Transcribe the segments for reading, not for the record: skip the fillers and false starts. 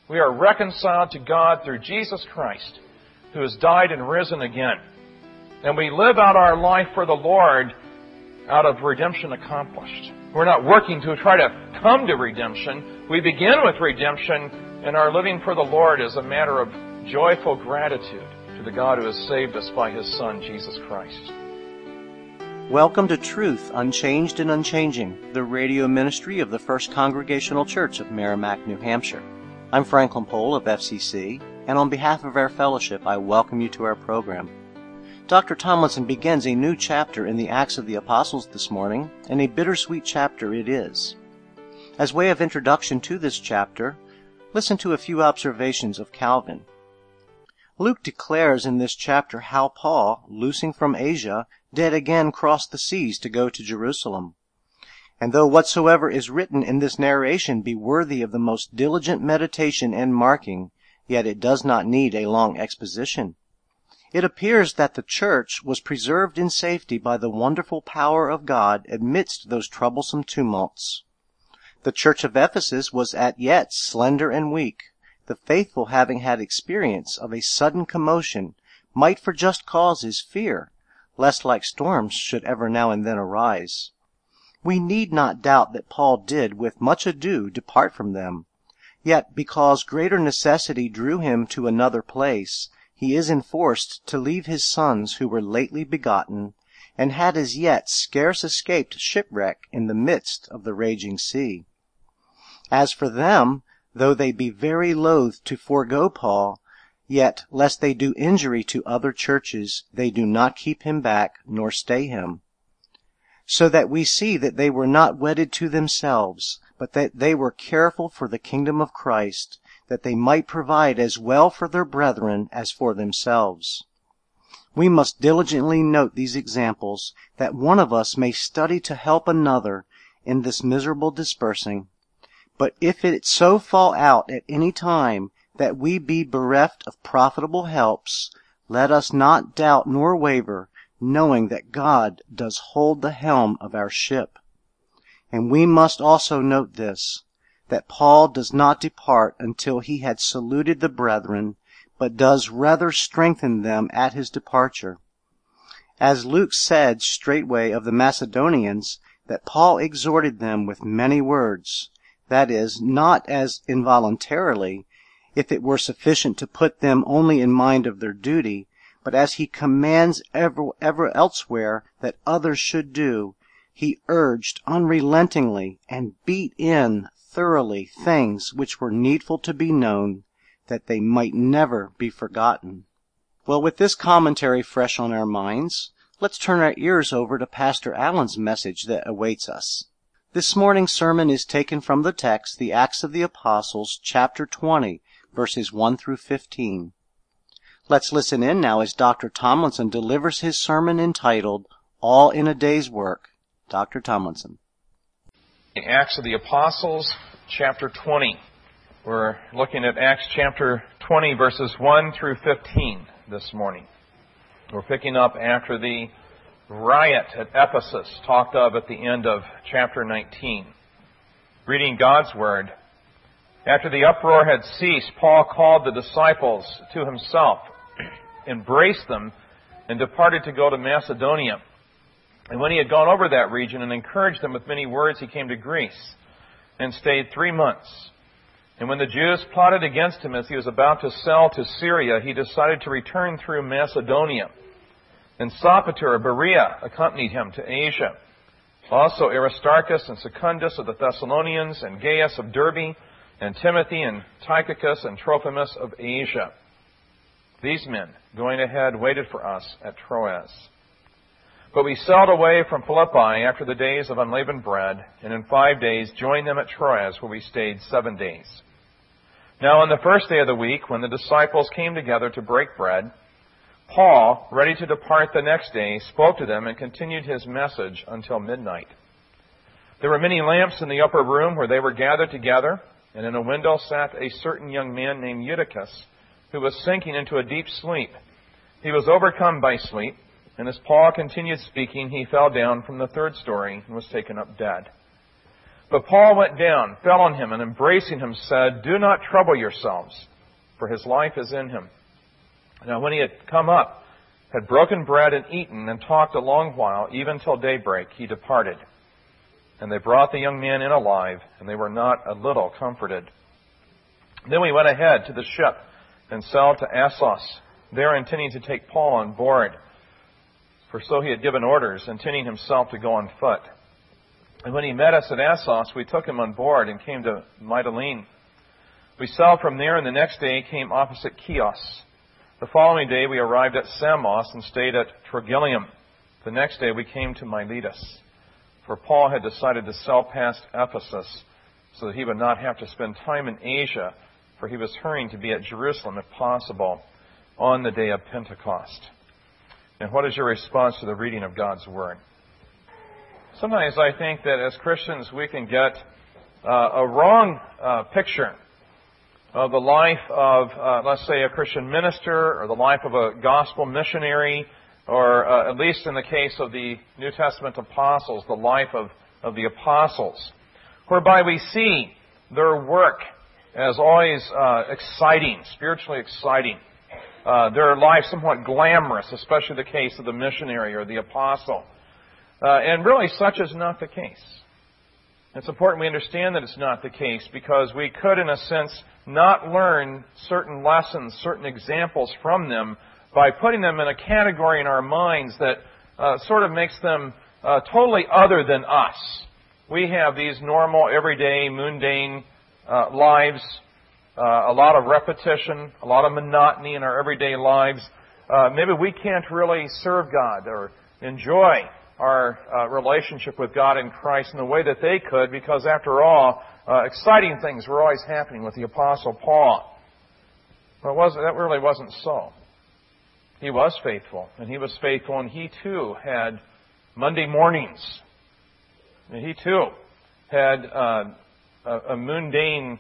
We are reconciled to God through Jesus Christ, who has died and risen again. And we live out our life for the Lord out of redemption accomplished. We're not working to try to come to redemption. We begin with redemption, and our living for the Lord is a matter of joyful gratitude to the God who has saved us by His Son, Jesus Christ. Welcome to Truth, Unchanged and Unchanging, the radio ministry of the First Congregational Church of Merrimack, New Hampshire. I'm Franklin Pohl of FCC, and on behalf of our fellowship, I welcome you to our program. Dr. Tomlinson begins a new chapter in the Acts of the Apostles this morning, and a bittersweet chapter it is. As way of introduction to this chapter, listen to a few observations of Calvin. Luke declares in this chapter how Paul, loosing from Asia, did again cross the seas to go to Jerusalem. And though whatsoever is written in this narration be worthy of the most diligent meditation and marking, yet it does not need a long exposition. It appears that the church was preserved in safety by the wonderful power of God amidst those troublesome tumults. The church of Ephesus was as yet slender and weak. The faithful, having had experience of a sudden commotion, might for just causes fear, lest like storms should ever now and then arise. We need not doubt that Paul did with much ado depart from them. Yet because greater necessity drew him to another place, he is enforced to leave his sons who were lately begotten, and had as yet scarce escaped shipwreck in the midst of the raging sea. As for them, though they be very loath to forego Paul, yet, lest they do injury to other churches, they do not keep him back, nor stay him. So that we see that they were not wedded to themselves, but that they were careful for the kingdom of Christ, that they might provide as well for their brethren as for themselves. We must diligently note these examples, that one of us may study to help another in this miserable dispersing. But if it so fall out at any time that we be bereft of profitable helps, let us not doubt nor waver, knowing that God does hold the helm of our ship. And we must also note this, that Paul does not depart until he had saluted the brethren, but does rather strengthen them at his departure. As Luke said straightway of the Macedonians, that Paul exhorted them with many words, that is, not as involuntarily, if it were sufficient to put them only in mind of their duty, but as he commands ever elsewhere that others should do, he urged unrelentingly and beat in thoroughly things which were needful to be known, that they might never be forgotten. Well, with this commentary fresh on our minds, let's turn our ears over to Pastor Allen's message that awaits us. This morning's sermon is taken from the text, the Acts of the Apostles, chapter 20, verses 1 through 15. Let's listen in now as Dr. Tomlinson delivers his sermon entitled, All in a Day's Work. Dr. Tomlinson. The Acts of the Apostles, chapter 20. We're looking at Acts chapter 20, verses 1 through 15 this morning. We're picking up after the riot at Ephesus, talked of at the end of chapter 19. Reading God's Word. After the uproar had ceased, Paul called the disciples to himself, embraced them, and departed to go to Macedonia. And when he had gone over that region and encouraged them with many words, he came to Greece and stayed 3 months. And when the Jews plotted against him as he was about to sail to Syria, he decided to return through Macedonia. And Sopater of Berea accompanied him to Asia. Also Aristarchus and Secundus of the Thessalonians, and Gaius of Derbe, and Timothy and Tychicus and Trophimus of Asia. These men, going ahead, waited for us at Troas. But we sailed away from Philippi after the days of unleavened bread, and in 5 days joined them at Troas, where we stayed 7 days. Now on the first day of the week, when the disciples came together to break bread, Paul, ready to depart the next day, spoke to them and continued his message until midnight. There were many lamps in the upper room where they were gathered together, and in a window sat a certain young man named Eutychus, who was sinking into a deep sleep. He was overcome by sleep, and as Paul continued speaking, he fell down from the 3rd story and was taken up dead. But Paul went down, fell on him, and embracing him said, "Do not trouble yourselves, for his life is in him." Now when he had come up, had broken bread and eaten, and talked a long while, even till daybreak, he departed. And they brought the young man in alive, and they were not a little comforted. Then we went ahead to the ship, and sailed to Assos, there intending to take Paul on board. For so he had given orders, intending himself to go on foot. And when he met us at Assos, we took him on board and came to Mytilene. We sailed from there, and the next day came opposite Chios. The following day we arrived at Samos and stayed at Trogyllium. The next day we came to Miletus, for Paul had decided to sail past Ephesus so that he would not have to spend time in Asia, for he was hurrying to be at Jerusalem, if possible, on the day of Pentecost. And what is your response to the reading of God's Word? Sometimes I think that as Christians we can get a wrong picture of the life of, let's say, a Christian minister or the life of a gospel missionary, or at least in the case of the New Testament apostles, the life of the apostles, whereby we see their work as always exciting, spiritually exciting. Their life somewhat glamorous, especially the case of the missionary or the apostle. And really, such is not the case. It's important we understand that it's not the case, because we could, in a sense, not learn certain lessons, certain examples from them by putting them in a category in our minds that sort of makes them totally other than us. We have these normal, everyday, mundane lives, a lot of repetition, a lot of monotony in our everyday lives. Maybe we can't really serve God or enjoy our relationship with God in Christ in the way that they could, because after all, exciting things were always happening with the Apostle Paul. But that really wasn't so. He was faithful, and he too had Monday mornings. And he too had a mundane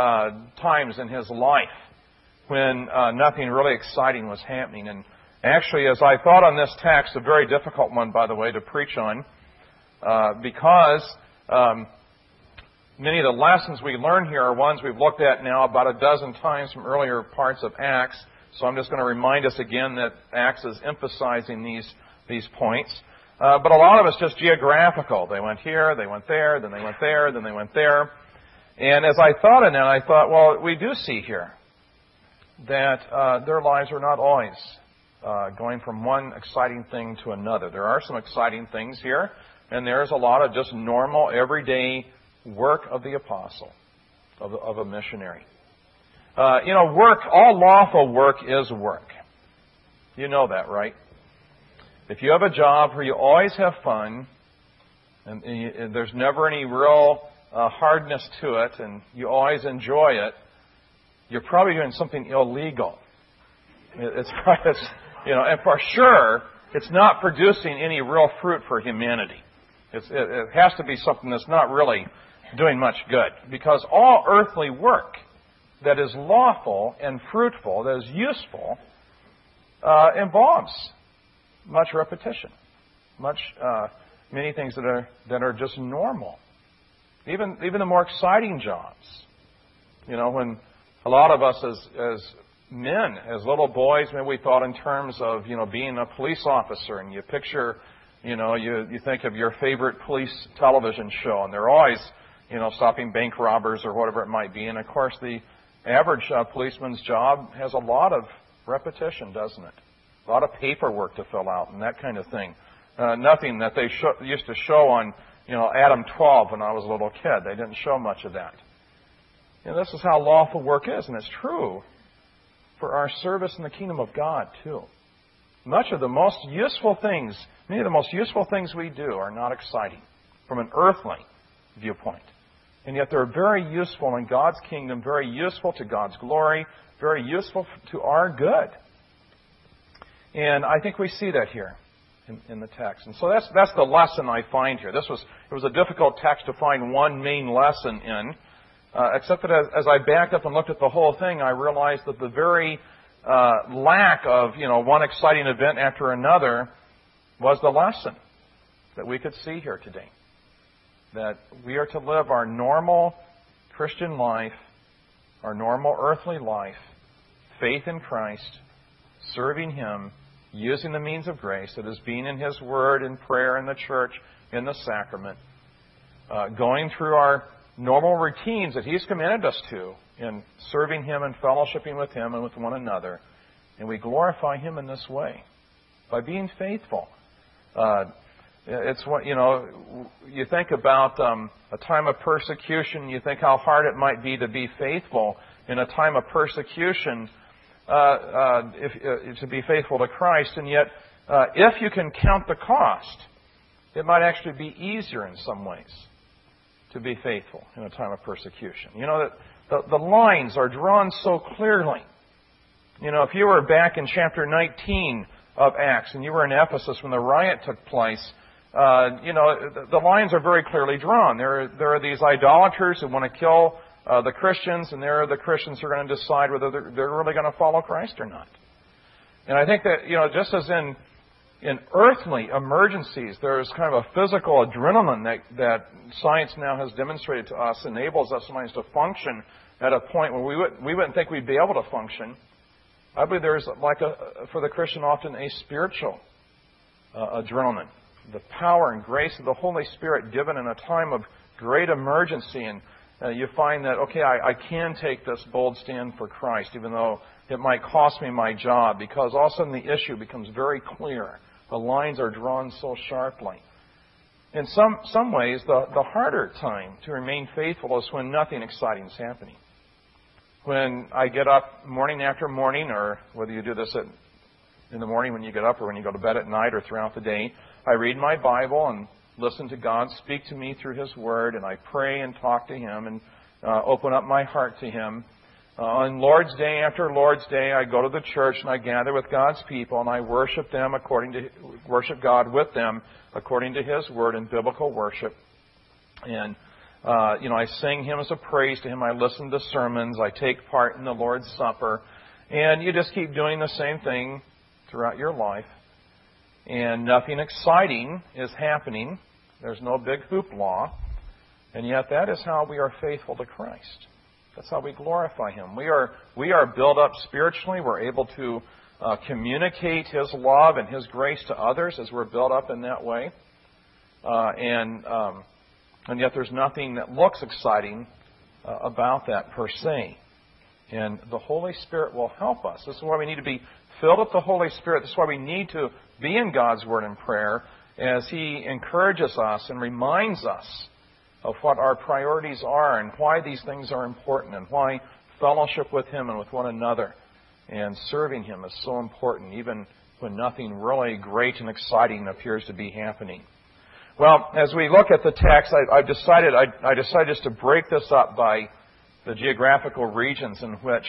times in his life when nothing really exciting was happening. And actually, as I thought on this text, a very difficult one, by the way, to preach on, because many of the lessons we learn here are ones we've looked at now about a dozen times from earlier parts of Acts. So I'm just going to remind us again that Acts is emphasizing these points. But a lot of it's just geographical. They went here, they went there, then they went there, then they went there. And as I thought on that, I thought, well, we do see here that their lives are not always going from one exciting thing to another. There are some exciting things here, and there's a lot of just normal, everyday work of the apostle, of a missionary. Work, all lawful work is work. You know that, right? If you have a job where you always have fun, and there's never any real hardness to it, and you always enjoy it, you're probably doing something illegal. And for sure, it's not producing any real fruit for humanity. It has to be something that's not really doing much good, because all earthly work that is lawful and fruitful, that is useful, involves much repetition, many things that are just normal. Even the more exciting jobs. When a lot of us as men, as little boys, maybe we thought in terms of, being a police officer, and you picture, you think of your favorite police television show, and they're always, stopping bank robbers or whatever it might be. And of course, the average policeman's job has a lot of repetition, doesn't it? A lot of paperwork to fill out and that kind of thing. Nothing that they used to show on, Adam 12 when I was a little kid. They didn't show much of that. This is how lawful work is, and it's true for our service in the kingdom of God, too. Many of the most useful things we do are not exciting from an earthly viewpoint. And yet they're very useful in God's kingdom, very useful to God's glory, very useful to our good. And I think we see that here in the text. And so that's the lesson I find here. It was a difficult text to find one main lesson in, except that as I backed up and looked at the whole thing, I realized that the very lack of one exciting event after another was the lesson that we could see here today. that we are to live our normal Christian life, our normal earthly life, faith in Christ, serving Him, using the means of grace, that is being in His Word, in prayer, in the church, in the sacrament, going through our normal routines that He's commanded us to in serving Him and fellowshipping with Him and with one another. And we glorify Him in this way by being faithful. It's what, you think about a time of persecution, you think how hard it might be to be faithful in a time of persecution, to be faithful to Christ. And yet, if you can count the cost, it might actually be easier in some ways to be faithful in a time of persecution. That the lines are drawn so clearly. If you were back in chapter 19 of Acts and you were in Ephesus when the riot took place, the lines are very clearly drawn. There are these idolaters who want to kill the Christians, and there are the Christians who are going to decide whether they're really going to follow Christ or not. And I think that, just as in earthly emergencies, there's kind of a physical adrenaline that science now has demonstrated to us enables us sometimes to function at a point where we wouldn't think we'd be able to function. I believe there's for the Christian often a spiritual adrenaline. The power and grace of the Holy Spirit given in a time of great emergency. And you find that, okay, I can take this bold stand for Christ, even though it might cost me my job, because all of a sudden the issue becomes very clear. The lines are drawn so sharply. In some ways, the harder time to remain faithful is when nothing exciting is happening. When I get up morning after morning, or whether you do this in the morning when you get up or when you go to bed at night or throughout the day, I read my Bible and listen to God speak to me through His Word, and I pray and talk to Him and open up my heart to Him. On Lord's Day after Lord's Day, I go to the church and I gather with God's people and I worship God with them according to His Word in biblical worship. And I sing hymns of praise to Him. I listen to sermons. I take part in the Lord's Supper. And you just keep doing the same thing throughout your life. And nothing exciting is happening. There's no big hoopla. And yet that is how we are faithful to Christ. That's how we glorify Him. We are built up spiritually. We're able to communicate His love and His grace to others as we're built up in that way. And yet there's nothing that looks exciting about that per se. And the Holy Spirit will help us. This is why we need to be filled with the Holy Spirit. This is why we need to be in God's Word and prayer as He encourages us and reminds us of what our priorities are and why these things are important and why fellowship with Him and with one another and serving Him is so important, even when nothing really great and exciting appears to be happening. Well, as we look at the text, I decided just to break this up by the geographical regions in which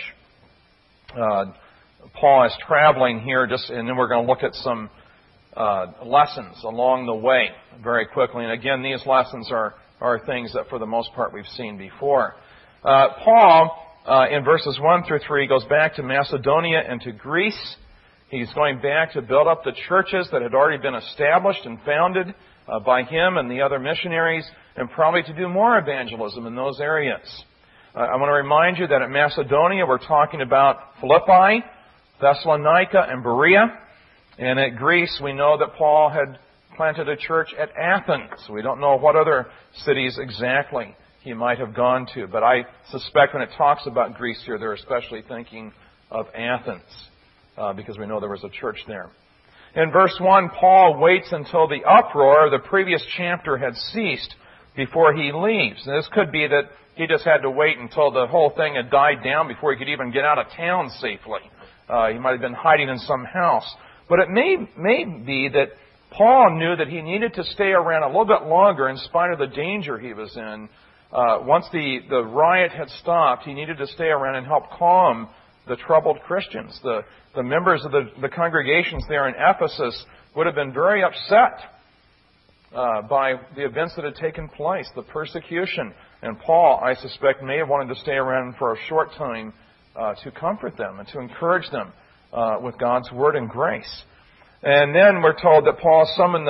Paul is traveling here, and then we're going to look at some lessons along the way very quickly. And again, these lessons are things that for the most part we've seen before. Paul, in verses 1 through 3, goes back to Macedonia and to Greece. He's going back to build up the churches that had already been established and founded by him and the other missionaries, and probably to do more evangelism in those areas. I want to remind you that at Macedonia we're talking about Philippi, Thessalonica, and Berea. And at Greece we know that Paul had planted a church at Athens. We don't know what other cities exactly he might have gone to, but I suspect when it talks about Greece here, they're especially thinking of Athens, because we know there was a church there. In verse 1, Paul waits until the uproar of the previous chapter had ceased before he leaves. And this could be that he just had to wait until the whole thing had died down before he could even get out of town safely. He might have been hiding in some house. But it may be that Paul knew that he needed to stay around a little bit longer in spite of the danger he was in. Once the riot had stopped, he needed to stay around and help calm the troubled Christians. The members of the congregations there in Ephesus would have been very upset by the events that had taken place, the persecution. And Paul, I suspect, may have wanted to stay around for a short time to comfort them and to encourage them with God's word and grace. And then we're told that Paul summoned the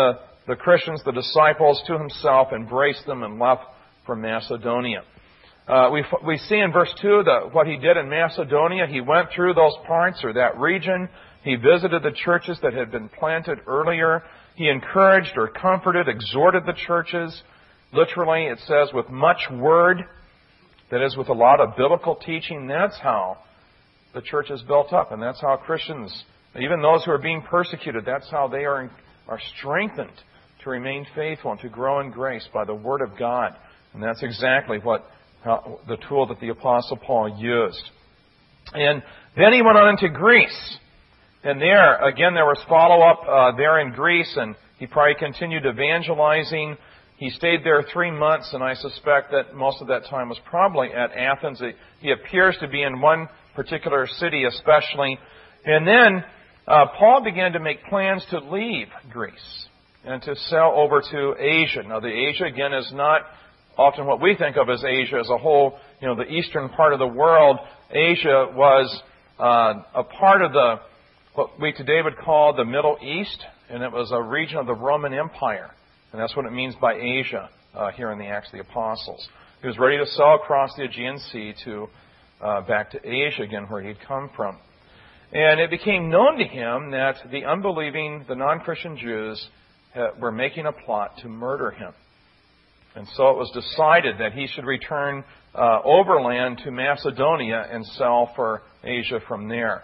the Christians, the disciples, to himself, embraced them, and left for Macedonia. We see in verse 2 what he did in Macedonia. He went through those parts or that region. He visited the churches that had been planted earlier. He encouraged or comforted, exhorted the churches. Literally, it says, with much word, that is, with a lot of biblical teaching. That's how the church is built up, and that's how Christians, even those who are being persecuted, that's how they are strengthened to remain faithful and to grow in grace by the Word of God. And that's exactly the tool that the Apostle Paul used. And then he went on into Greece. And there, again, there was follow-up there in Greece, and he probably continued evangelizing. He stayed there 3 months, and I suspect that most of that time was probably at Athens. He appears to be in one particular city especially. And then Paul began to make plans to leave Greece and to sail over to Asia. Now, the Asia, again, is not often what we think of as Asia as a whole, the eastern part of the world. Asia was a part of what we today would call the Middle East, and it was a region of the Roman Empire. And that's what it means by Asia here in the Acts of the Apostles. He was ready to sail across the Aegean Sea back to Asia again, where he'd come from. And it became known to him that the unbelieving, the non-Christian Jews were making a plot to murder him. And so it was decided that he should return overland to Macedonia and sail for Asia from there.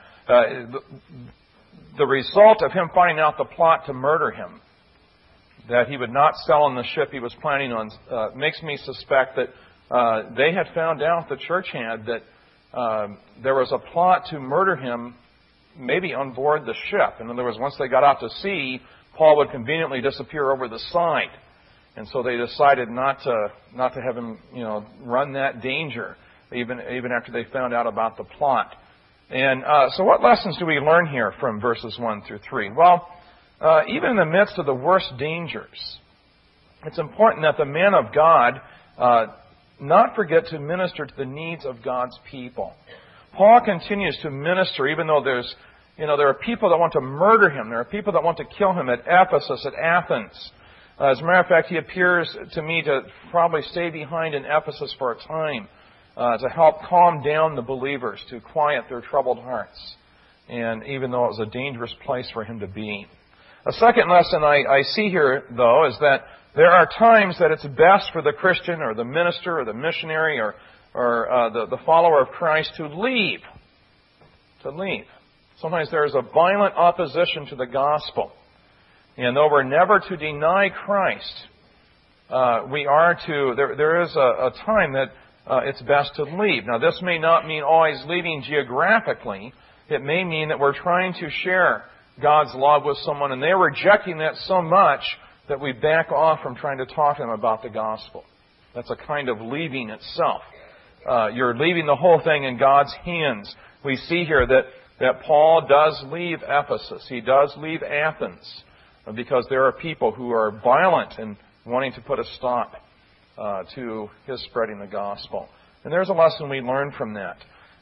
The result of him finding out the plot to murder him, that he would not sail on the ship he was planning on, makes me suspect that they had found out, the church had, that there was a plot to murder him maybe on board the ship. In other words, once they got out to sea, Paul would conveniently disappear over the side. And so they decided not to have him, run that danger, even after they found out about the plot. And so what lessons do we learn here from verses 1 through 3? Well, even in the midst of the worst dangers, it's important that the man of God not forget to minister to the needs of God's people. Paul continues to minister, even though there are people that want to murder him. There are people that want to kill him at Ephesus, at Athens. As a matter of fact, he appears to me to probably stay behind in Ephesus for a time to help calm down the believers, to quiet their troubled hearts. And even though it was a dangerous place for him to be. A second lesson I see here, though, is that there are times that it's best for the Christian or the minister or the missionary or the follower of Christ to leave. To leave. Sometimes there is a violent opposition to the gospel. And though we're never to deny Christ, there is a time that it's best to leave. Now, this may not mean always leaving geographically. It may mean that we're trying to share God's love with someone, and they're rejecting that so much that we back off from trying to talk to them about the gospel. That's a kind of leaving itself. You're leaving the whole thing in God's hands. We see here that Paul does leave Ephesus. He does leave Athens because there are people who are violent and wanting to put a stop to his spreading the gospel. And there's a lesson we learn from that.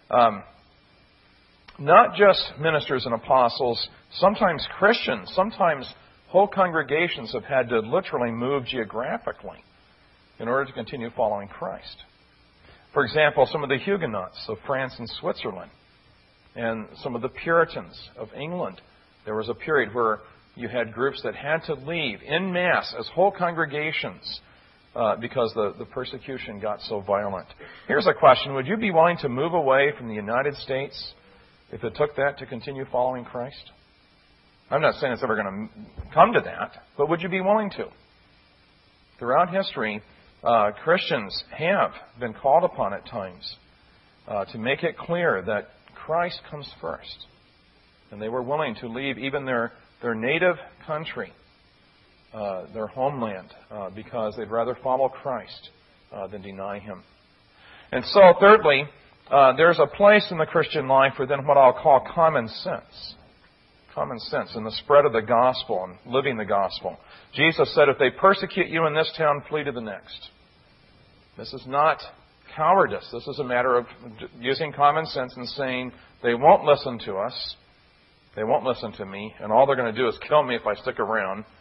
Not just ministers and apostles, sometimes Christians, sometimes whole congregations have had to literally move geographically in order to continue following Christ. For example, some of the Huguenots of France and Switzerland, and some of the Puritans of England. There was a period where you had groups that had to leave en masse as whole congregations because the persecution got so violent. Here's a question. Would you be willing to move away from the United States if it took that to continue following Christ? I'm not saying it's ever going to come to that, but would you be willing to? Throughout history, Christians have been called upon at times to make it clear that Christ comes first. And they were willing to leave even their native country, their homeland, because they'd rather follow Christ than deny Him. And so, thirdly, there's a place in the Christian life for then what I'll call common sense. Common sense in the spread of the gospel and living the gospel. Jesus said, if they persecute you in this town, flee to the next. This is not cowardice. This is a matter of using common sense and saying, they won't listen to us. They won't listen to me. And all they're going to do is kill me if I stick around.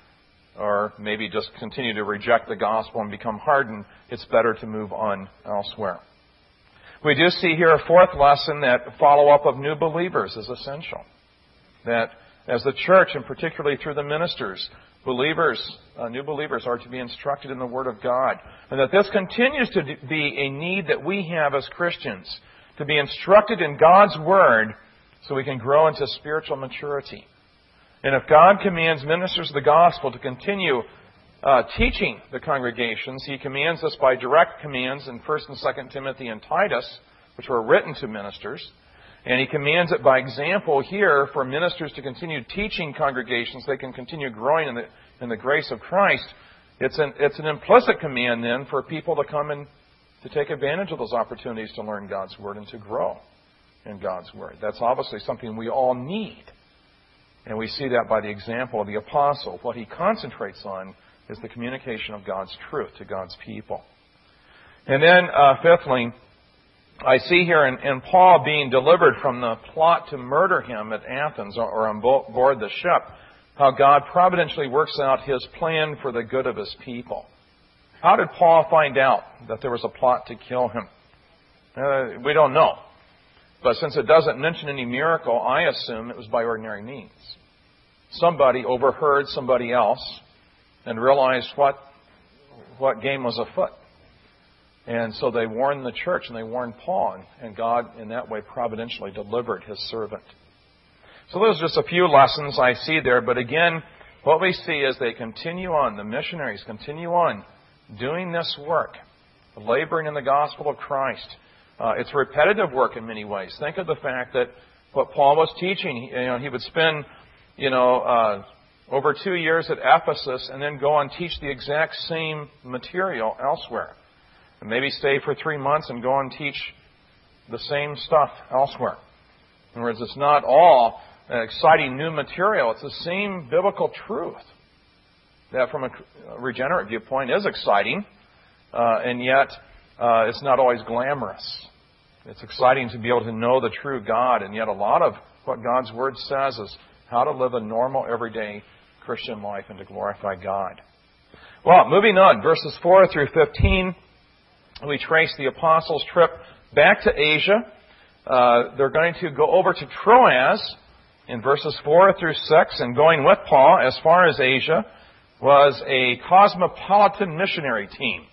or maybe just continue to reject the gospel and become hardened, it's better to move on elsewhere. We do see here a fourth lesson that follow-up of new believers is essential. That as the church, and particularly through the ministers, new believers are to be instructed in the Word of God. And that this continues to be a need that we have as Christians, to be instructed in God's Word so we can grow into spiritual maturity. And if God commands ministers of the gospel to continue teaching the congregations, He commands us by direct commands in 1 and 2 Timothy and Titus, which were written to ministers. And He commands it by example here for ministers to continue teaching congregations. They can continue growing in the grace of Christ. It's an implicit command then for people to come and to take advantage of those opportunities to learn God's Word and to grow in God's Word. That's obviously something we all need. And we see that by the example of the apostle. What he concentrates on is the communication of God's truth to God's people. And then, fifthly, I see here in Paul being delivered from the plot to murder him at Athens or on board the ship, how God providentially works out His plan for the good of His people. How did Paul find out that there was a plot to kill him? We don't know. But since it doesn't mention any miracle, I assume it was by ordinary means. Somebody overheard somebody else and realized what game was afoot. And so they warned the church and they warned Paul, and God in that way providentially delivered His servant. So those are just a few lessons I see there. But again, what we see is they continue on, the missionaries continue on doing this work, laboring in the gospel of Christ. It's repetitive work in many ways. Think of the fact that what Paul was teaching, he would spend, over 2 years at Ephesus and then go and teach the exact same material elsewhere. And maybe stay for 3 months and go and teach the same stuff elsewhere. In other words, it's not all exciting new material. It's the same biblical truth that from a regenerate viewpoint is exciting, and yet it's not always glamorous. It's exciting to be able to know the true God, and yet a lot of what God's Word says is how to live a normal, everyday Christian life and to glorify God. Well, moving on, verses 4 through 15, we trace the apostles' trip back to Asia. They're going to go over to Troas in verses 4 through 6, and going with Paul as far as Asia was a cosmopolitan missionary team.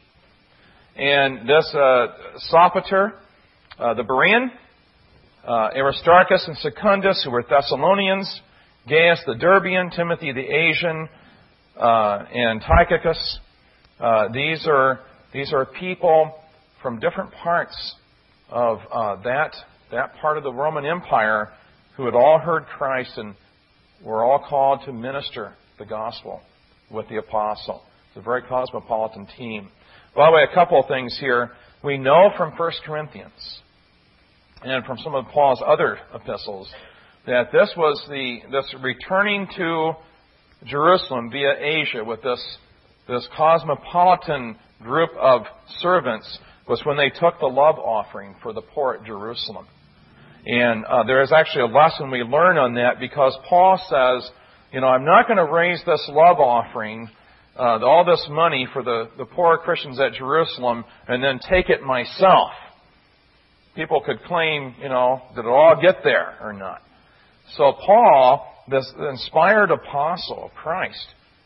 And this Sopater, the Berean, Aristarchus and Secundus, who were Thessalonians, Gaius the Derbean, Timothy the Asian, and Tychicus. These are people from different parts of that part of the Roman Empire who had all heard Christ and were all called to minister the gospel with the apostle. It's a very cosmopolitan team. By the way, a couple of things here. We know from 1 Corinthians and from some of Paul's other epistles that this was this returning to Jerusalem via Asia with this cosmopolitan group of servants was when they took the love offering for the poor at Jerusalem. And there is actually a lesson we learn on that, because Paul says, I'm not going to raise this love offering, all this money for the poor Christians at Jerusalem, and then take it myself. People could claim, did it all get there or not? So Paul, this inspired apostle of Christ,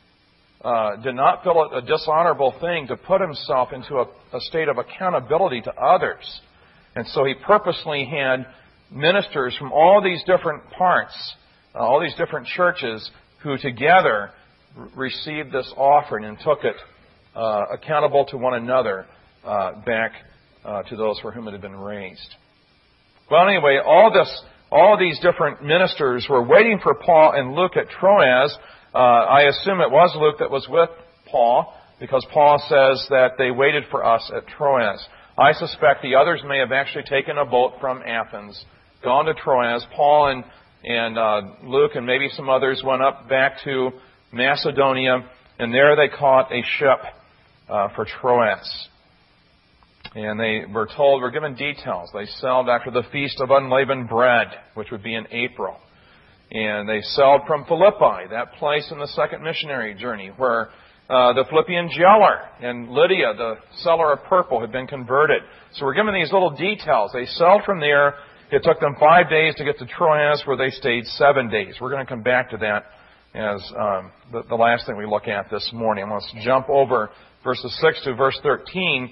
did not feel it a dishonorable thing to put himself into a state of accountability to others. And so he purposely had ministers from all these different parts, all these different churches, who together received this offering and took it accountable to one another back to those for whom it had been raised. Well, anyway, all these different ministers were waiting for Paul and Luke at Troas. I assume it was Luke that was with Paul, because Paul says that they waited for us at Troas. I suspect the others may have actually taken a boat from Athens, gone to Troas. Paul and Luke and maybe some others went up back to Macedonia, and there they caught a ship for Troas. And they were given details. They sailed after the Feast of Unleavened Bread, which would be in April. And they sailed from Philippi, that place in the second missionary journey where the Philippian jailer and Lydia, the seller of purple, had been converted. So we're given these little details. They sailed from there. It took them 5 days to get to Troas, where they stayed 7 days. We're going to come back to that as the last thing we look at this morning. Let's jump over verses 6 to verse 13.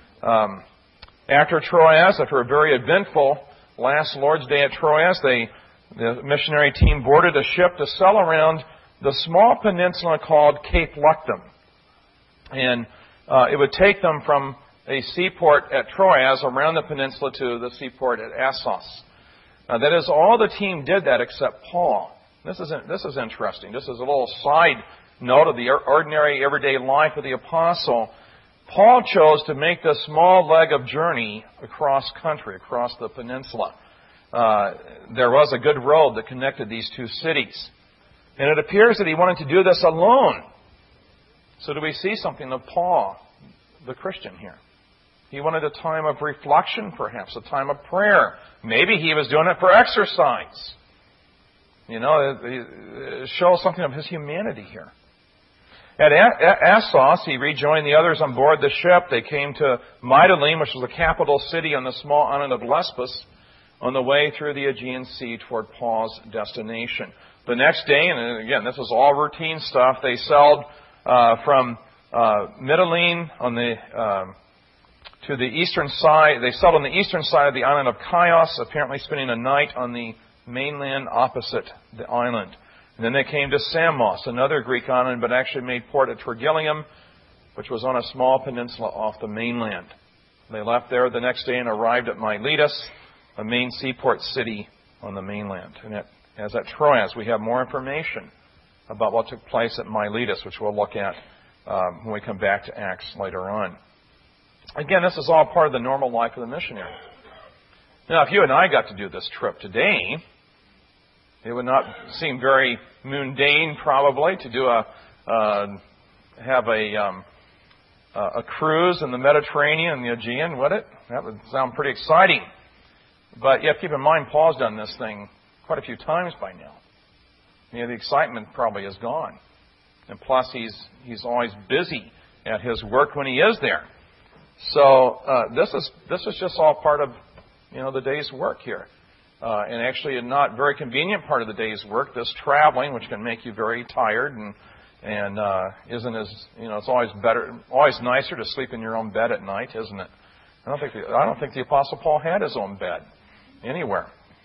After Troas, after a very eventful last Lord's Day at Troas, the missionary team boarded a ship to sail around the small peninsula called Cape Lectum. And it would take them from a seaport at Troas around the peninsula to the seaport at Assos. That is, all the team did that except Paul. This is interesting. This is a little side note of the ordinary, everyday life of the apostle. Paul chose to make this small leg of journey across country, across the peninsula. There was a good road that connected these two cities. And it appears that he wanted to do this alone. So do we see something of Paul, the Christian, here? He wanted a time of reflection, perhaps, a time of prayer. Maybe he was doing it for exercise. It shows something of his humanity here. At Assos, he rejoined the others on board the ship. They came to Mytilene, which was the capital city on the small island of Lesbos, on the way through the Aegean Sea toward Paul's destination. The next day, and again, this is all routine stuff, they sailed from Mytilene to the eastern side. They settled on the eastern side of the island of Chios, apparently spending a night on the mainland opposite the island. And then they came to Samos, another Greek island, but actually made port at Trogyllium, which was on a small peninsula off the mainland. They left there the next day and arrived at Miletus, a main seaport city on the mainland. And as at Troas, we have more information about what took place at Miletus, which we'll look at when we come back to Acts later on. Again, this is all part of the normal life of the missionary. Now, if you and I got to do this trip today, it would not seem very mundane, probably, to do have a cruise in the Mediterranean and the Aegean, would it? That would sound pretty exciting. But you have to keep in mind, Paul's done this thing quite a few times by now. The excitement probably is gone. And plus, he's always busy at his work when he is there. So this is just all part of the day's work here. And actually a not very convenient part of the day's work, this traveling, which can make you very tired and isn't as, it's always nicer to sleep in your own bed at night, isn't it? I don't think the Apostle Paul had his own bed anywhere.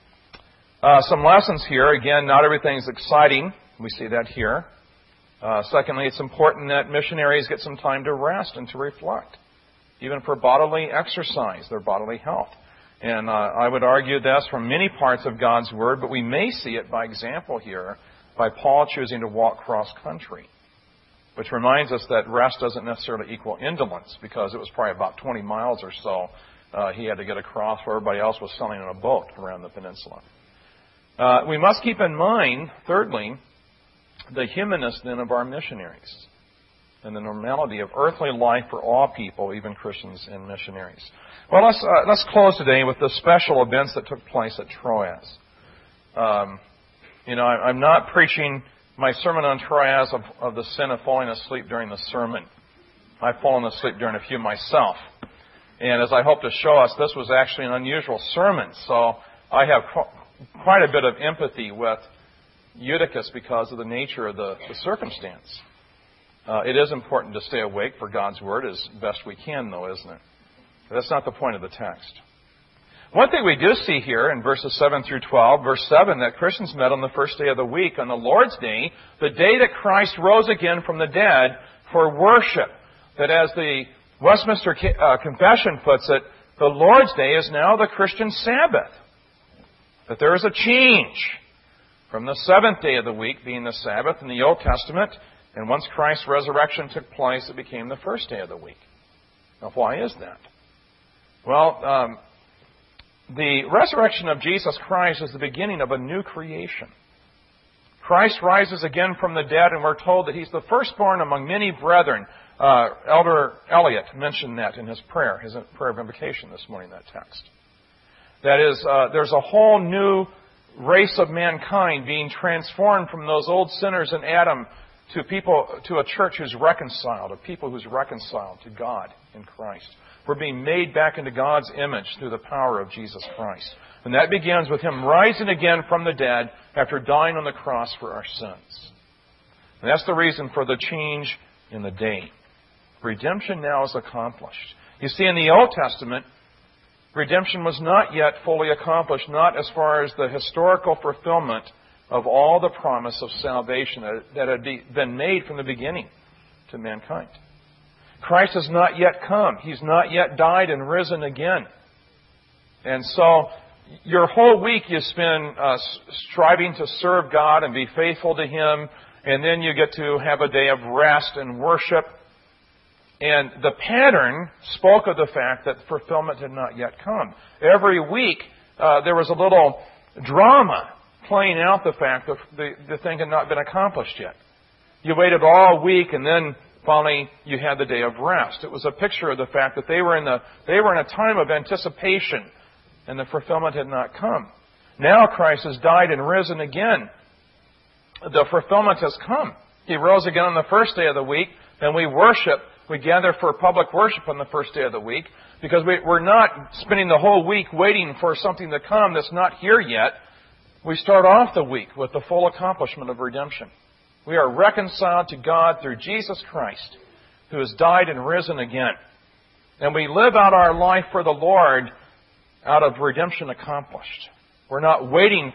Some lessons here. Again, not everything's exciting. We see that here. Secondly, it's important that missionaries get some time to rest and to reflect, even for bodily exercise, their bodily health. And I would argue this from many parts of God's Word, but we may see it by example here by Paul choosing to walk cross-country, which reminds us that rest doesn't necessarily equal indolence, because it was probably about 20 miles or so he had to get across where everybody else was sailing in a boat around the peninsula. We must keep in mind, thirdly, the humanness then of our missionaries and the normality of earthly life for all people, even Christians and missionaries. Well, let's close today with the special events that took place at Troas. I'm not preaching my sermon on Troas of the sin of falling asleep during the sermon. I've fallen asleep during a few myself. And as I hope to show us, this was actually an unusual sermon. So I have quite a bit of empathy with Eutychus because of the nature of the circumstance. It is important to stay awake for God's Word as best we can, though, isn't it? But that's not the point of the text. One thing we do see here in verses 7 through 12, verse 7, that Christians met on the first day of the week, on the Lord's Day, the day that Christ rose again from the dead, for worship. That as the Westminster Confession puts it, the Lord's Day is now the Christian Sabbath. That there is a change from the seventh day of the week being the Sabbath in the Old Testament, and once Christ's resurrection took place, it became the first day of the week. Now, why is that? Well, the resurrection of Jesus Christ is the beginning of a new creation. Christ rises again from the dead, and we're told that He's the firstborn among many brethren. Elder Elliott mentioned that in his prayer of invocation this morning, that text. That is, there's a whole new race of mankind being transformed from those old sinners in Adam to a church who's reconciled, a people who's reconciled to God in Christ. We're being made back into God's image through the power of Jesus Christ. And that begins with Him rising again from the dead after dying on the cross for our sins. And that's the reason for the change in the day. Redemption now is accomplished. You see, in the Old Testament, redemption was not yet fully accomplished, not as far as the historical fulfillment of all the promise of salvation that had been made from the beginning to mankind. Christ has not yet come. He's not yet died and risen again. And so your whole week you spend striving to serve God and be faithful to Him, and then you get to have a day of rest and worship. And the pattern spoke of the fact that fulfillment had not yet come. Every week there was a little drama playing out the fact that the thing had not been accomplished yet. You waited all week, and then finally you had the day of rest. It was a picture of the fact that they were in a time of anticipation, and the fulfillment had not come. Now Christ has died and risen again. The fulfillment has come. He rose again on the first day of the week, and we worship. We gather for public worship on the first day of the week because we're not spending the whole week waiting for something to come that's not here yet. We start off the week with the full accomplishment of redemption. We are reconciled to God through Jesus Christ, who has died and risen again. And we live out our life for the Lord out of redemption accomplished. We're not working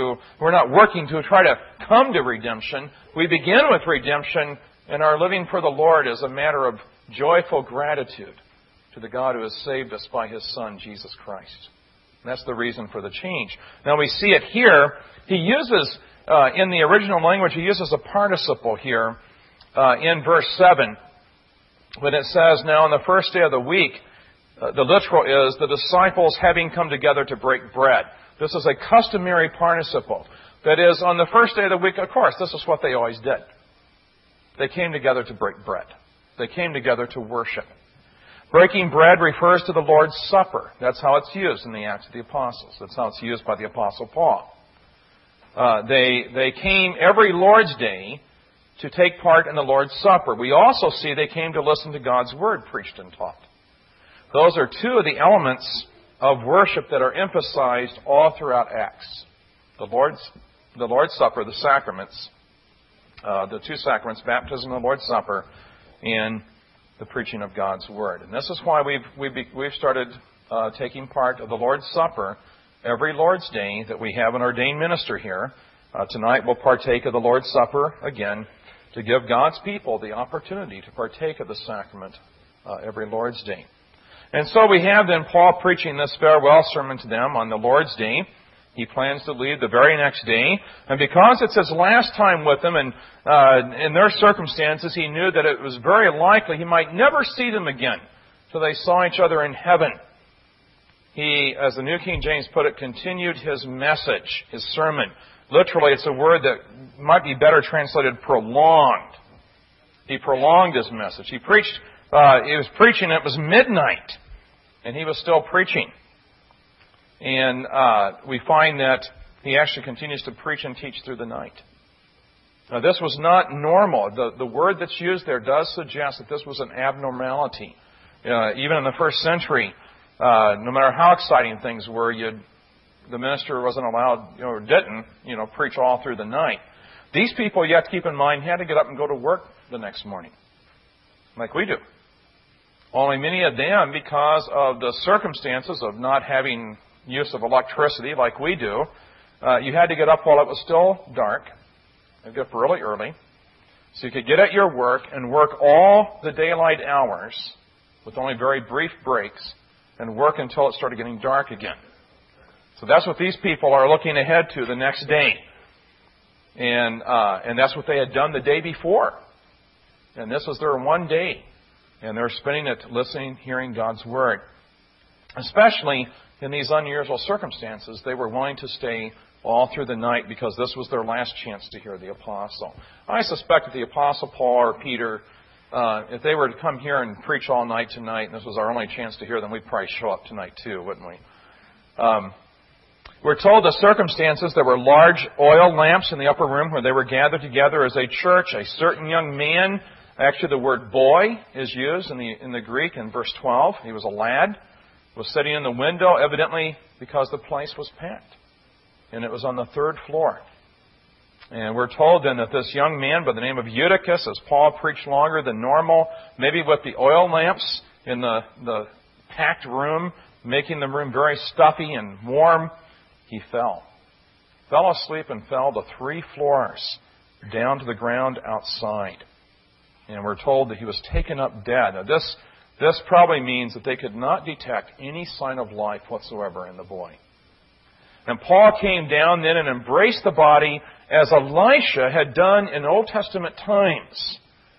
to try to come to redemption. We begin with redemption and our living for the Lord is a matter of joyful gratitude to the God who has saved us by His Son, Jesus Christ. And that's the reason for the change. Now we see it here. He uses, in the original language, he uses a participle here in verse 7. When it says, now on the first day of the week, the literal is, the disciples having come together to break bread. This is a customary participle. That is, on the first day of the week, of course, this is what they always did. They came together to break bread. They came together to worship. Breaking bread refers to the Lord's Supper. That's how it's used in the Acts of the Apostles. That's how it's used by the Apostle Paul. They came every Lord's Day to take part in the Lord's Supper. We also see they came to listen to God's Word preached and taught. Those are two of the elements of worship that are emphasized all throughout Acts. The Lord's Supper, the sacraments, the two sacraments, baptism and the Lord's Supper, and the preaching of God's Word. And this is why we've started taking part of the Lord's Supper every Lord's Day that we have an ordained minister here. Tonight we'll partake of the Lord's Supper again to give God's people the opportunity to partake of the sacrament every Lord's Day. And so we have then Paul preaching this farewell sermon to them on the Lord's Day. He plans to leave the very next day. And because it's his last time with them, and in their circumstances, he knew that it was very likely he might never see them again till they saw each other in heaven. He, as the New King James put it, continued his message, his sermon. Literally, it's a word that might be better translated prolonged. He prolonged his message. He was preaching, it was midnight, and he was still preaching. And we find that he actually continues to preach and teach through the night. Now, this was not normal. The word that's used there does suggest that this was an abnormality. Even in the first century, no matter how exciting things were, the minister wasn't allowed, or didn't, preach all through the night. These people, you have to keep in mind, had to get up and go to work the next morning, like we do. Only many of them, because of the circumstances of not having use of electricity like we do, you had to get up while it was still dark. You'd get up really early. So you could get at your work and work all the daylight hours with only very brief breaks and work until it started getting dark again. So that's what these people are looking ahead to the next day. And that's what they had done the day before. And this was their one day. And they're spending it listening, hearing God's Word. Especially in these unusual circumstances, they were willing to stay all through the night because this was their last chance to hear the Apostle. I suspect that the Apostle Paul or Peter, if they were to come here and preach all night tonight, and this was our only chance to hear them, we'd probably show up tonight too, wouldn't we? We're told the circumstances, there were large oil lamps in the upper room where they were gathered together as a church. A certain young man, actually the word boy is used in the Greek in verse 12. He was a lad, was sitting in the window, evidently because the place was packed. And it was on the third floor. And we're told then that this young man by the name of Eutychus, as Paul preached longer than normal, maybe with the oil lamps in the packed room, making the room very stuffy and warm, he fell asleep and fell to 3 floors down to the ground outside. And we're told that he was taken up dead. Now this probably means that they could not detect any sign of life whatsoever in the boy. And Paul came down then and embraced the body as Elisha had done in Old Testament times,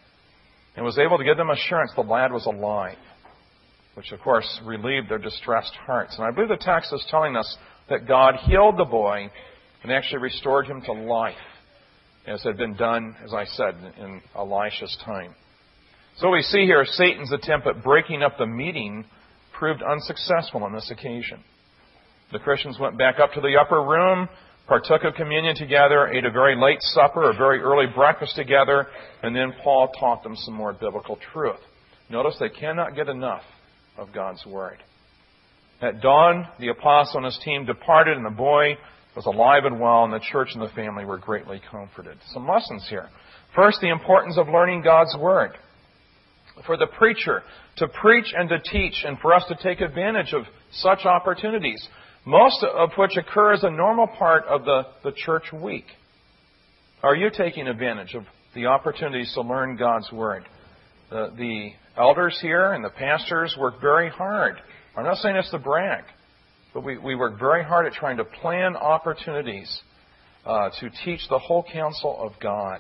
and was able to give them assurance the lad was alive, which of course relieved their distressed hearts. And I believe the text is telling us that God healed the boy and actually restored him to life, as had been done, as I said, in Elisha's time. So we see here Satan's attempt at breaking up the meeting proved unsuccessful on this occasion. The Christians went back up to the upper room, partook of communion together, ate a very late supper, a very early breakfast together, and then Paul taught them some more biblical truth. Notice they cannot get enough of God's Word. At dawn, the apostle and his team departed, and the boy was alive and well, and the church and the family were greatly comforted. Some lessons here. First, the importance of learning God's Word. For the preacher to preach and to teach, and for us to take advantage of such opportunities, most of which occur as a normal part of the church week. Are you taking advantage of the opportunities to learn God's Word? The elders here and the pastors work very hard. I'm not saying this to brag, but we work very hard at trying to plan opportunities to teach the whole counsel of God.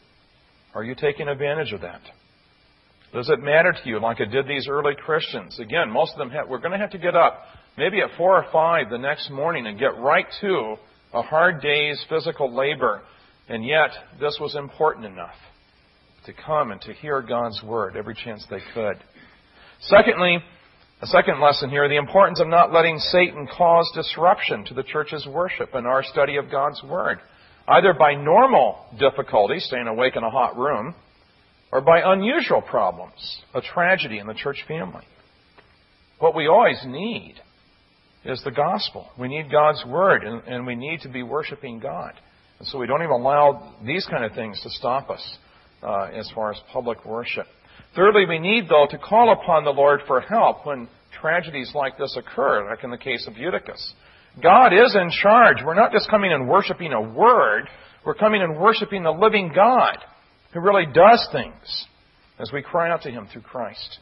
Are you taking advantage of that? Does it matter to you like it did these early Christians? Again, most of them we're going to have to get up maybe at 4 or 5 the next morning and get right to a hard day's physical labor. And yet, this was important enough to come and to hear God's Word every chance they could. Secondly, a second lesson here, the importance of not letting Satan cause disruption to the church's worship and our study of God's Word, either by normal difficulties, staying awake in a hot room, or by unusual problems, a tragedy in the church family. What we always need is the gospel. We need God's Word, and we need to be worshiping God. And so we don't even allow these kind of things to stop us as far as public worship. Thirdly, we need, though, to call upon the Lord for help when tragedies like this occur, like in the case of Eutychus. God is in charge. We're not just coming and worshiping a word. We're coming and worshiping the living God who really does things as we cry out to Him through Christ.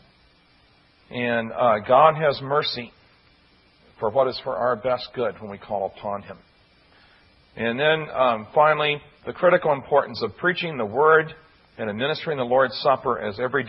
And God has mercy for what is for our best good when we call upon Him. And then finally, the critical importance of preaching the Word and administering the Lord's Supper as every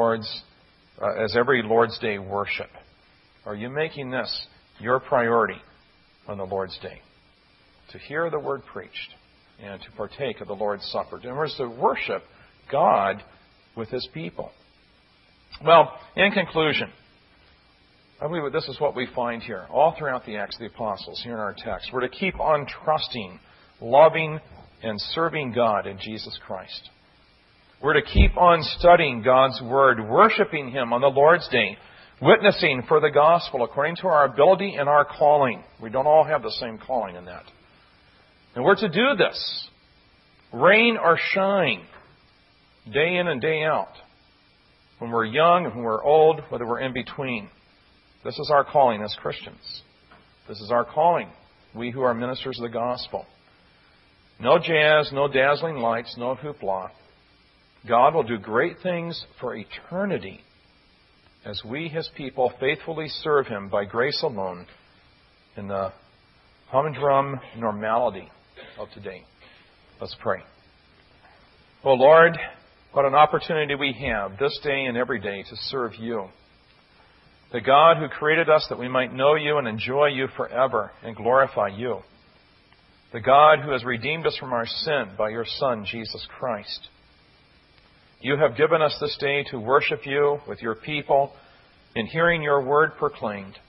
Lord's Day worship. Are you making this your priority on the Lord's Day? To hear the Word preached and to partake of the Lord's Supper. In other words, to worship God with His people. Well, in conclusion, I believe that this is what we find here, all throughout the Acts of the Apostles, here in our text. We're to keep on trusting, loving, and serving God in Jesus Christ. We're to keep on studying God's Word, worshiping Him on the Lord's Day, witnessing for the gospel according to our ability and our calling. We don't all have the same calling in that. And we're to do this, rain or shine, day in and day out, when we're young and when we're old, whether we're in between. This is our calling as Christians. This is our calling, we who are ministers of the gospel. No jazz, no dazzling lights, no hoopla. God will do great things for eternity as we, His people, faithfully serve Him by grace alone in the humdrum normality of today. Let's pray. Oh Lord, what an opportunity we have this day and every day to serve You. The God who created us that we might know You and enjoy You forever and glorify You. The God who has redeemed us from our sin by Your Son, Jesus Christ. You have given us this day to worship You with Your people in hearing Your word proclaimed.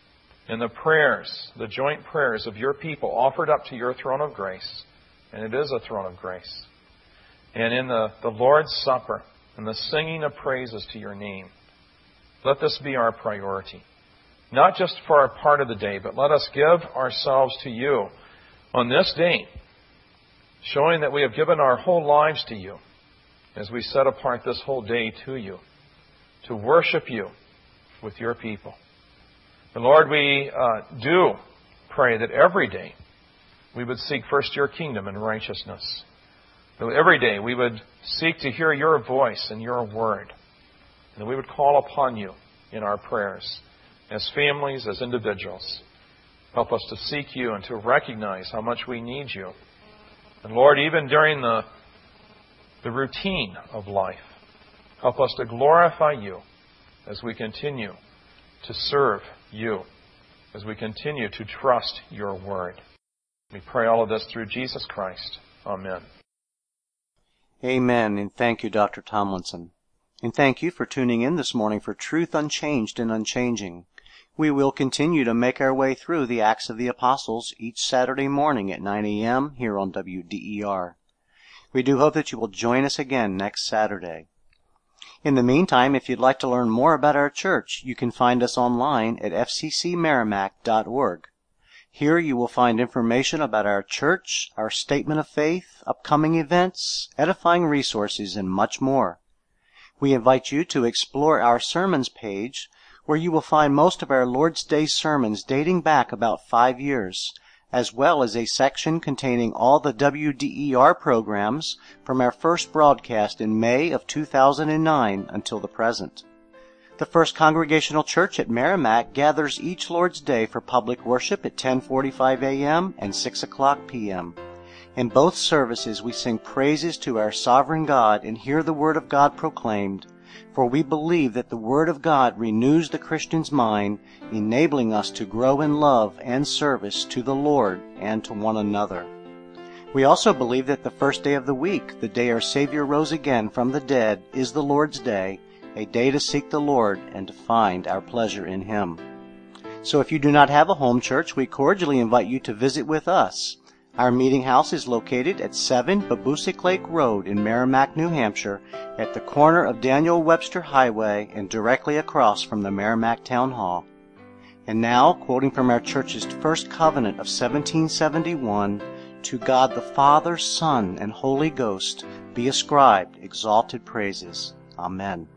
and the prayers, the joint prayers of your people offered up to your throne of grace, and it is a throne of grace, and in the Lord's Supper and the singing of praises to your name. Let this be our priority. Not just for our part of the day, but let us give ourselves to you on this day, showing that we have given our whole lives to you as we set apart this whole day to you, to worship you with your people. And Lord, we do pray that every day we would seek first your kingdom and righteousness. That every day we would seek to hear your voice and your word. And that we would call upon you in our prayers as families, as individuals. Help us to seek you and to recognize how much we need you. And Lord, even during the routine of life, help us to glorify you as we continue to serve you, as we continue to trust your word. We pray all of this through Jesus Christ. Amen. Amen, and thank you, Dr. Tomlinson. And thank you for tuning in this morning for Truth Unchanged and Unchanging. We will continue to make our way through the Acts of the Apostles each Saturday morning at 9 a.m. here on WDER. We do hope that you will join us again next Saturday. In the meantime, if you'd like to learn more about our church, you can find us online at fccmerrimack.org. Here you will find information about our church, our statement of faith, upcoming events, edifying resources, and much more. We invite you to explore our sermons page, where you will find most of our Lord's Day sermons dating back about 5 years, as well as a section containing all the WDER programs from our first broadcast in May of 2009 until the present. The First Congregational Church at Merrimack gathers each Lord's Day for public worship at 10:45 a.m. and 6 o'clock p.m. In both services we sing praises to our sovereign God and hear the Word of God proclaimed, for we believe that the Word of God renews the Christian's mind, enabling us to grow in love and service to the Lord and to one another. We also believe that the first day of the week, the day our Savior rose again from the dead, is the Lord's Day, a day to seek the Lord and to find our pleasure in Him. So if you do not have a home church, we cordially invite you to visit with us. Our meeting house is located at 7 Babusick Lake Road in Merrimack, New Hampshire, at the corner of Daniel Webster Highway and directly across from the Merrimack Town Hall. And now, quoting from our church's first covenant of 1771, to God the Father, Son, and Holy Ghost be ascribed exalted praises. Amen.